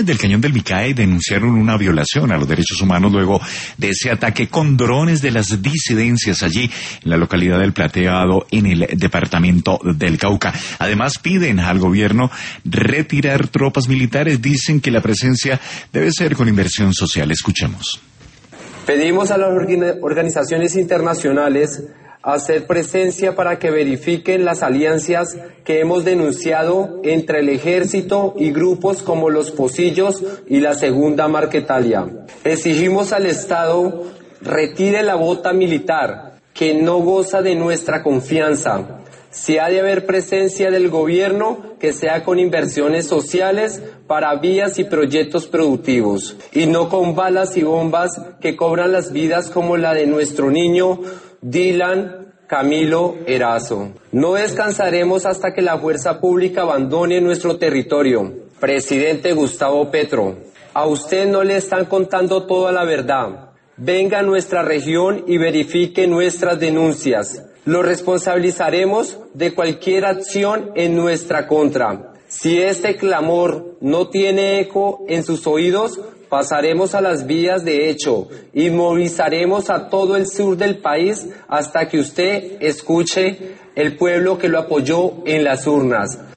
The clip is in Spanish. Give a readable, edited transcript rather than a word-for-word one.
Autoridades del Cañón del Micay denunciaron una violación a los derechos humanos luego de ese ataque con drones de las disidencias allí en la localidad del Plateado, en el departamento del Cauca. Además, piden al gobierno retirar tropas militares. Dicen que la presencia debe ser con inversión social. Escuchemos. Pedimos a las organizaciones internacionales hacer presencia para que verifiquen las alianzas que hemos denunciado entre el ejército y grupos como los Pocillos y la Segunda Marquetalia. Exigimos al Estado retire la bota militar, que no goza de nuestra confianza. Si ha de haber presencia del gobierno, que sea con inversiones sociales para vías y proyectos productivos, y no con balas y bombas que cobran las vidas como la de nuestro niño Dylan Camilo Erazo. No descansaremos hasta que la fuerza pública abandone nuestro territorio. Presidente Gustavo Petro, a usted no le están contando toda la verdad. Venga a nuestra región y verifique nuestras denuncias. Lo responsabilizaremos de cualquier acción en nuestra contra. Si este clamor no tiene eco en sus oídos, pasaremos a las vías de hecho y movilizaremos a todo el sur del país hasta que usted escuche el pueblo que lo apoyó en las urnas.